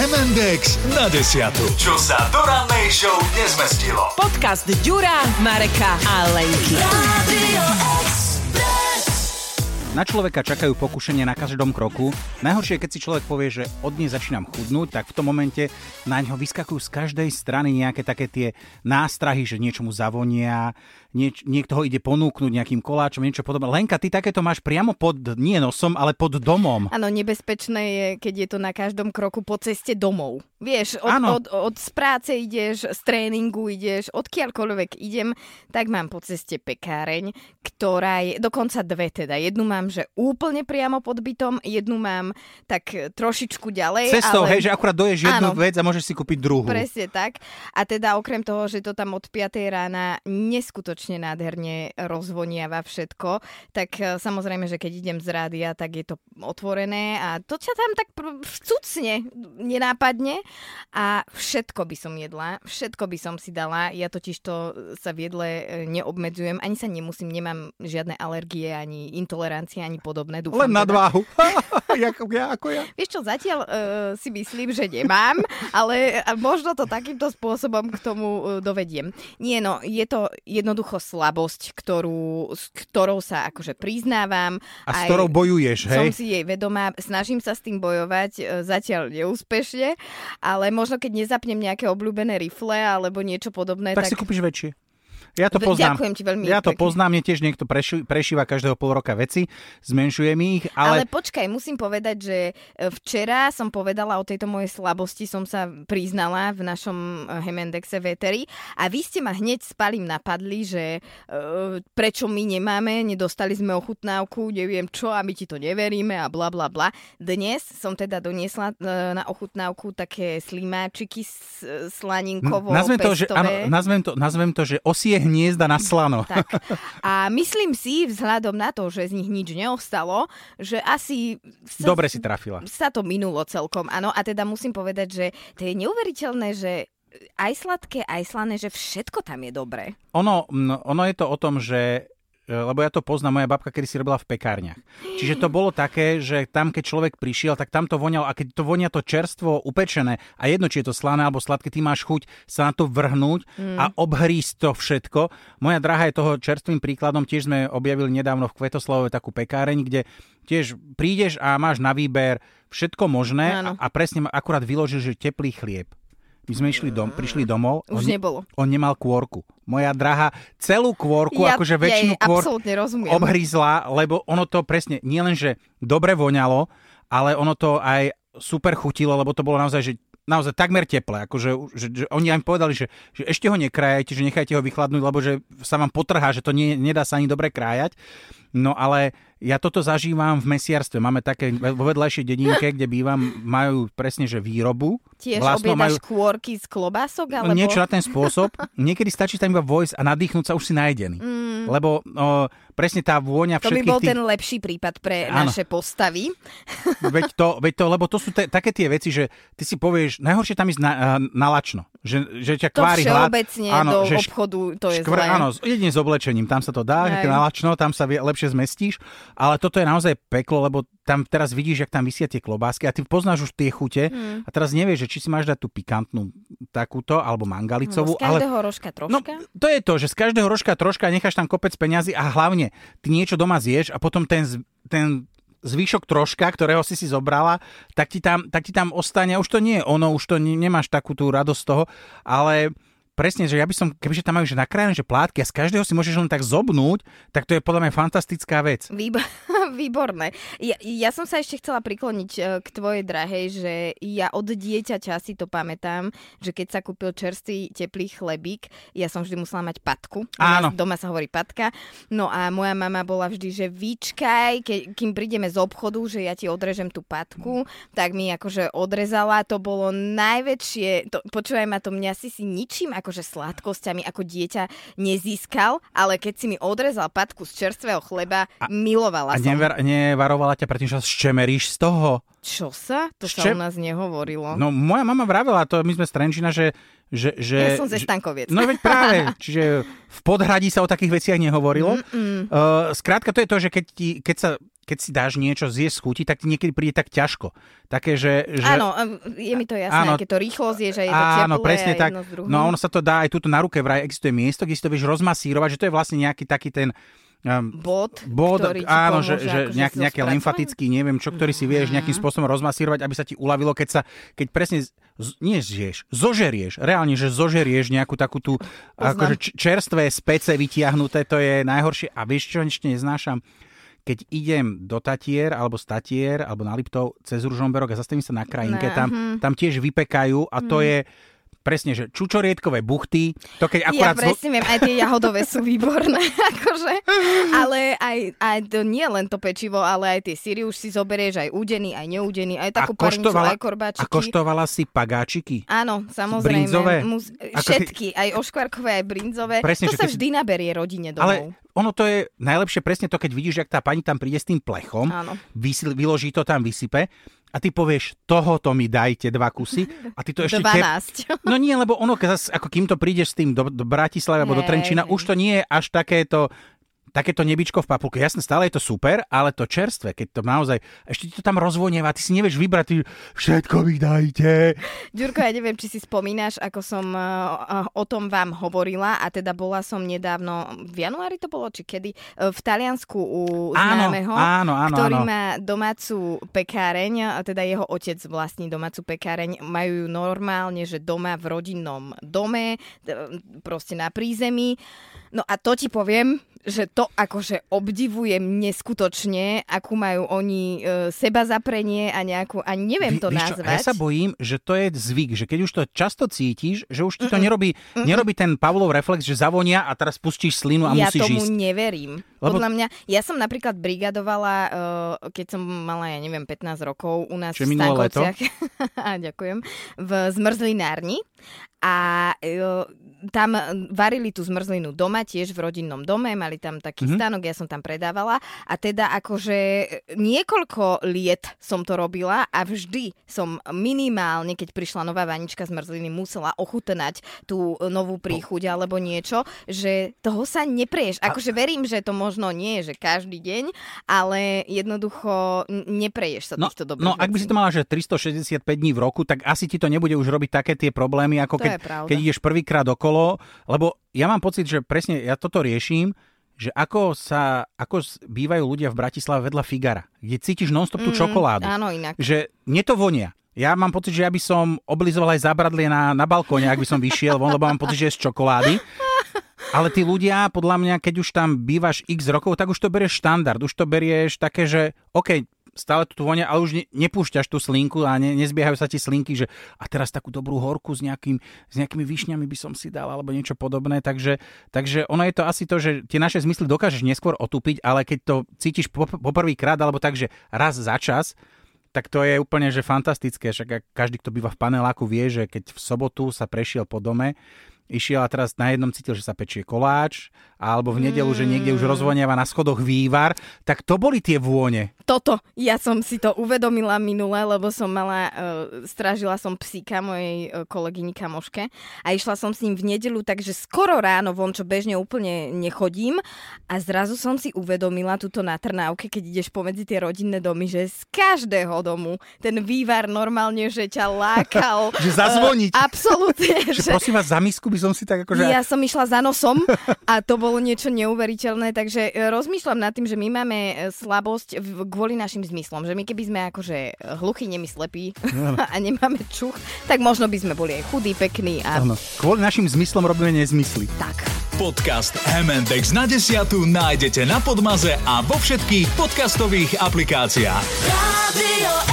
M&X na desiatu. Čo sa do rannej show nezmestilo. Podcast Ďura, Mareka a Lenky. Na človeka čakajú pokušenia na každom kroku. Najhoršie je, keď si človek povie, že od nej začínam chudnúť, tak v tom momente na ňo vyskakujú z každej strany nejaké také tie nástrahy, že niečo mu zavonia, niekto ho ide ponúknuť nejakým koláčom, niečo podobné. Lenka, ty takéto máš priamo pod, nie nosom, ale pod domom. Áno, nebezpečné je, keď je to na každom kroku po ceste domov. Vieš, od z práce ideš, z tréningu ideš, odkiaľkoľvek idem, tak mám po ceste pekáreň, ktorá je, dokonca dve teda. Jednu mám, že úplne priamo pod bytom, jednu mám tak trošičku ďalej. Cestou, ale... hej, že akurát doješ jednu vec a môžeš si kúpiť druhú. Presne tak. A teda okrem toho, že to tam od 5 rána neskutočne nádherne rozvoniava všetko, tak samozrejme, že keď idem z rádia, tak je to otvorené a to ťa tam tak vcucne, nenápadne a všetko by som jedla, všetko by som si dala. Ja totiž to sa v jedle neobmedzujem, ani sa nemusím, nemám žiadne alergie, ani intolerancie, ani podobné. Dúfam, len na dváhu. Ako ja. Vieš čo, zatiaľ si myslím, že nemám, ale možno to takýmto spôsobom k tomu dovediem. Nie, no, je to jednoducho slabosť, s ktorou sa akože priznávam. A s ktorou bojuješ, hej? Som si jej vedomá, snažím sa s tým bojovať, zatiaľ neúspešne, ale možno keď nezapnem nejaké obľúbené rifle alebo niečo podobné, tak si kúpiš väčšie. Ja to poznám. Ďakujem ti veľmi Ja to pekne. poznám, mne tiež niekto prešíva každého pol roka veci, zmenšuje mi ich, ale... Ale počkaj, musím povedať, že včera som povedala o tejto mojej slabosti, som sa priznala v našom M&Xe Véteri a vy ste ma hneď s Palim napadli, že prečo my nemáme, nedostali sme ochutnávku, neviem čo a my ti to neveríme a bla bla bla. Dnes som teda doniesla na ochutnávku také slimáčiky slaninkovo pestové. Nazvem to, že osie hniezda na slano. Tak. A myslím si, vzhľadom na to, že z nich nič neostalo, že asi... Dobre si trafila. Sa to minulo celkom, áno. A teda musím povedať, že to je neuveriteľné, že aj sladké, aj slané, že všetko tam je dobré. Ono je to o tom, že lebo ja to poznám, moja babka kedy si robila v pekárniach. Čiže to bolo také, že tam, keď človek prišiel, tak tam to voňalo a keď to vonia to čerstvo upečené a jedno, či je to slané alebo sladké, ty máš chuť sa na to vrhnúť a obhrísť to všetko. Moja drahá je toho čerstvým príkladom, tiež sme objavili nedávno v Kvetoslavove takú pekáreň, kde tiež prídeš a máš na výber všetko možné a presne akurát vyložil, že teplý chlieb. My sme prišli domov. Už nebolo. On nemal kôrku. Moja drahá celú kôrku, akože väčšinu kôrku obhrízla, lebo ono to presne, nie len, že dobre voňalo, ale ono to aj super chutilo, lebo to bolo naozaj takmer teplé. Akože, že oni aj povedali, že ešte ho nekrájajte, že nechajte ho vychladnúť, lebo že sa vám potrhá, že to nedá sa ani dobre krájať. No ale ja toto zažívam v mesiarstve. Máme také vo vedľajšej dedinke, kde bývam, majú presne, že výrobu. Tiež obiedaš kôrky z klobások? Alebo... Niečo na ten spôsob. Niekedy stačí tam iba vojsť a nadýchnúť sa, už si najedený. Lebo presne tá vôňa všetkých... To by bol ten lepší prípad pre naše postavy. Veď to, lebo to sú také tie veci, že ty si povieš, najhoršie tam ísť na lačno. Že ťa kvári hlad. To všeobecne do obchodu, to je zlé. Áno, jedine s oblečením, tam sa to dá, keď na lačno, tam sa lepšie zmestíš, ale toto je naozaj peklo, lebo tam teraz vidíš, jak tam vysia tie klobásky a ty poznáš už tie chute a teraz nevieš, že či si máš dať tú pikantnú takúto, alebo mangalicovú. Z každého rožka troška? No, to je to, že z každého rožka troška necháš tam kopec peňazí a hlavne ty niečo doma zješ a potom ten zvyšok troška, ktorého si zobrala, tak ti tam ostane, už to nie je ono, už to nemáš takú tú radosť z toho, ale presne, že ja by som, kebyže tam majú že nakrájené, že plátky a z každého si môžeš len tak zobnúť, tak to je podľa mňa fantastická vec. Výborné. Ja som sa ešte chcela prikloniť k tvojej drahej, že ja od dieťaťa si to pamätám, že keď sa kúpil čerstvý teplý chlebík, ja som vždy musela mať patku. Áno. Doma sa hovorí patka. No a moja mama bola vždy, že vyčkaj, kým prídeme z obchodu, že ja ti odrežem tú patku, tak mi akože odrezala. To bolo najväčšie, počúvaj ma, to mňa si ničím akože sladkosťami ako dieťa nezískal, ale keď si mi odrezal patku z čerstvého chleba, milovala som. Nevarovala ťa predtým, že ščemeríš z toho? Čo sa? To sa u nás nehovorilo. No moja mama vravela to, my sme z Trenčína, že ja som ze Stankoviec. No veď práve, čiže v Podhradí sa o takých veciach nehovorilo. Skrátka to je to, že keď sa keď si dáš niečo zjesť z chuti, tak ti niekedy príde tak ťažko. Také, že... Áno, je mi to jasné, keď to rýchlo zješ a je to teplé. Áno, presne a tak. jedno s druhým. No ono sa to dá aj tuto na ruke, vraj existuje miesto, kde si to vieš rozmasírovať, že to je vlastne nejaký taký ten... bod, ktorý ti áno, pomôže, že nejaký lymfatický, neviem čo, ktorý si vieš nejakým spôsobom rozmasírovať, aby sa ti uľavilo, keď presne zožerieš, reálne, že zožerieš nejakú takú tú akože čerstvé spece vytiahnuté, to je najhoršie. A vieš čo, ešte neznášam? Keď idem do Tatier, alebo z Tatier, alebo na Liptov cez Ružomberok a zastavím sa na krajinke, tam tiež vypekajú a to je presne, že čučoriedkové buchty, to keď akurát... Ja presne viem, aj tie jahodové sú výborné, akože, ale aj to nie len to pečivo, ale aj tie syry už si zoberieš, aj údený, aj neúdený, aj takú parnicu, aj korbáčiky. A koštovala si pagáčiky? Áno, samozrejme. Brinzové? Všetky, aj oškvarkové, aj brinzové. Presne, to sa vždy naberie rodine domov. Ale ono to je najlepšie presne to, keď vidíš, jak tá pani tam príde s tým plechom, vyloží to tam, vysype, a ty povieš, tohoto mi dajte 2 kusy a ty to ešte... 12. No nie, lebo ono, ako kým to prídeš s tým do Bratislavy alebo do Trenčína, už to nie je až takéto nebičko v papulke. Jasne, stále je to super, ale to čerstvé, keď to naozaj... Ešte ti to tam rozvonieva, ty si nevieš vybrať, ty všetko mi dajte. Ďurko, ja neviem, či si spomínaš, ako som o tom vám hovorila a teda bola som nedávno, v januári to bolo, či kedy, v Taliansku u známeho, ktorý má domácu pekáreň, a teda jeho otec vlastní domácu pekáreň, majú ju normálne, že doma v rodinnom dome, proste na prízemí. No a to ti poviem, že to akože obdivujem neskutočne, akú majú oni seba zaprenie a nejakú, ani neviem to nazvať. Ja sa bojím, že to je zvyk, že keď už to často cítiš, že už ti to nerobí ten Pavlov reflex, že zavonia a teraz pustíš slinu a musíš ísť. Ja tomu neverím. Podľa mňa, ja som napríklad brigadovala, keď som mala, ja neviem, 15 rokov u nás v Stankovciach. Ďakujem. V zmrzlinárni. A tam varili tú zmrzlinu doma, tiež v rodinnom dome, mali tam taký stánok, ja som tam predávala a teda akože niekoľko liet som to robila a vždy som minimálne, keď prišla nová vanička zmrzliny, musela ochutnať tú novú príchuť alebo niečo, že toho sa nepreješ. Akože verím, že to možno nie je, že každý deň, ale jednoducho nepreješ sa týchto dobrých vecí. No, ak by si to mala, že 365 dní v roku, tak asi ti to nebude už robiť také tie problémy, ako keď ideš prvýkrát okolo, lebo ja mám pocit, že presne ja toto riešim, že ako bývajú ľudia v Bratislave vedľa Figara, kde cítiš non-stop tú čokoládu. Áno, inak. Že mne to vonia. Ja mám pocit, že ja by som oblizoval aj zábradlie na balkóne, ak by som vyšiel von, lebo mám pocit, že je z čokolády. Ale tí ľudia, podľa mňa, keď už tam bývaš x rokov, tak už to berieš štandard. Už to berieš také, že OK, stále tu vonia, ale už nepúšťaš tú slinku a nezbiehajú sa ti slinky, že a teraz takú dobrú horku s nejakými višňami by som si dal, alebo niečo podobné. Takže ono je to asi to, že tie naše zmysly dokážeš neskôr otúpiť, ale keď to cítiš poprvýkrát, alebo tak, že raz za čas, tak to je úplne že fantastické. Však každý, kto býva v paneláku, vie, že keď v sobotu sa prešiel po dome, išiel a teraz na jednom cítil, že sa pečie koláč, alebo v nedeľu, že niekde už rozvoniava na schodoch vývar, tak to boli tie vône. Toto, ja som si to uvedomila minule, lebo som strážila som psíka mojej kolegyni kamoške a išla som s ním v nedeľu, takže skoro ráno von, čo bežne úplne nechodím a zrazu som si uvedomila tuto na Trnávke, keď ideš pomedzi tie rodinné domy, že z každého domu ten vývar normálne, že ťa lákal. Že zazvoniť. Absolútne. Že prosím vás, za misku by som si tak akože... Ja som išla za nosom a to bolo niečo neuveriteľné, takže rozmýšľam nad tým, že my máme slabosť kvôli našim zmyslom, že my keby sme akože hluchí, nemi, slepí a nemáme čuch, tak možno by sme boli aj chudí, pekní a... Áno. Kvôli našim zmyslom robíme nezmysly. Tak. Podcast M&X na 10 nájdete na Podmaze a vo všetkých podcastových aplikáciách. Radio